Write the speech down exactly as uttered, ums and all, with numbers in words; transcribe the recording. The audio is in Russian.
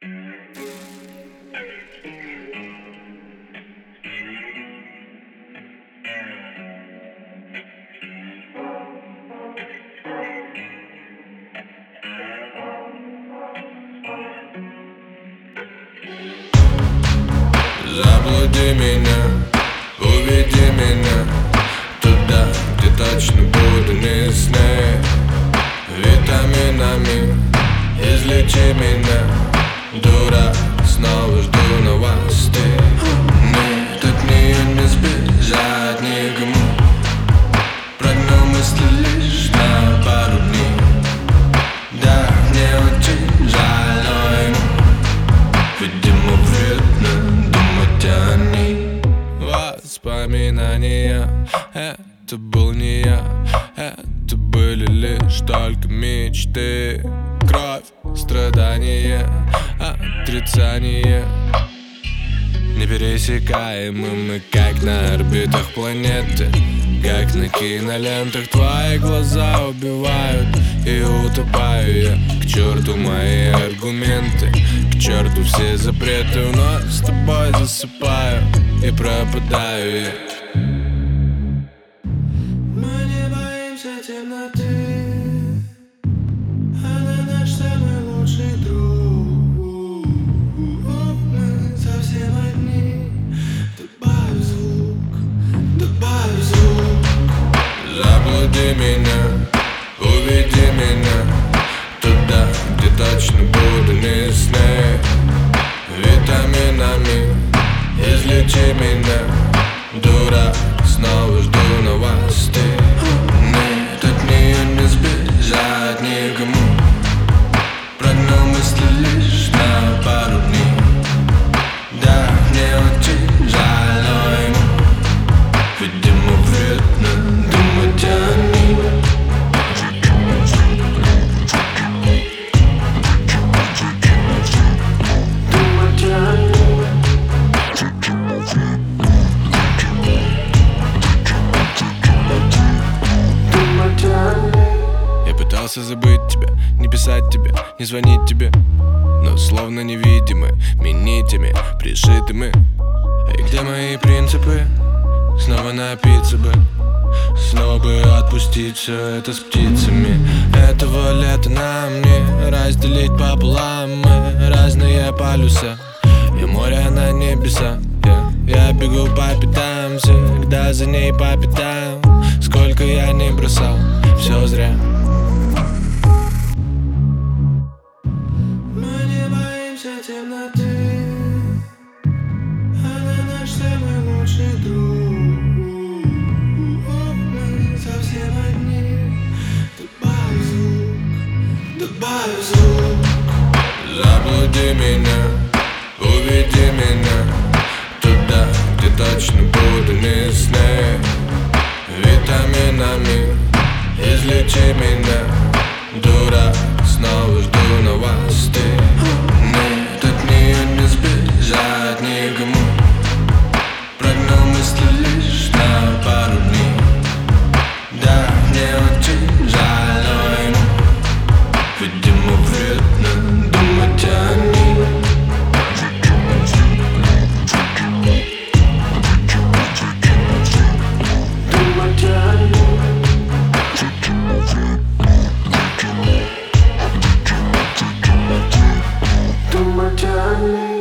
Заблуди меня, уведи меня туда, где точно буду не сны. Витаминами излечи меня, дурак, снова жду новостей. Нет, от нее не сбежать никому. Про одну мысль лишь на пару дней. Да, мне очень жаль, но ему, видимо, вредно думать о ней. Воспоминания, это был не я, это были лишь только мечты. Кровь, страдания, отрицание. Непересекаемы мы, как на орбитах планеты, как на кинолентах. Твои глаза убивают и утопаю я. К черту мои аргументы, к черту все запреты. Вновь с тобой засыпаю и пропадаю я. Мы не боимся темноты, она наш самый лучший друг. Мы совсем одни. Добавь звук, добавь звук. Заблуди меня, уведи меня туда, где точно буду не сны. Витаминами излечи меня, дурак, снова жду новостей. Нет, от нее не сбежать никому. Про одну мысль лишь на пару дней. Да, мне очень жаль, но ему, видимо, вредно думать о ней. Думать о ней. Думать о ней. Я пытался забыть тебя, не писать тебе, не звонить тебе, но словно невидимы, нитями пришитыми. И где мои принципы? Снова напиться бы, снова бы отпустить все это с птицами. Этого лета нам не разделить пополам. Мы разные полюса, и море на небеса. Я, я бегу по пятам, всегда за ней по пятам. Сколько я не бросал, все зря. Мы не боимся темноты, она наш самый лучший друг. Мы совсем одни. Добавь звук, добавь звук. Заблуди меня, уведи меня туда, где точно буду не сны. Витаминами излечи меня, дурак, снова жду новостей. Нет, от нее не сбежать никому. Про одну мысль лишь на пару дней. Да, мне очень жаль, но ему, видимо, вредно думать о ней. Думать о ней. Думать о ней.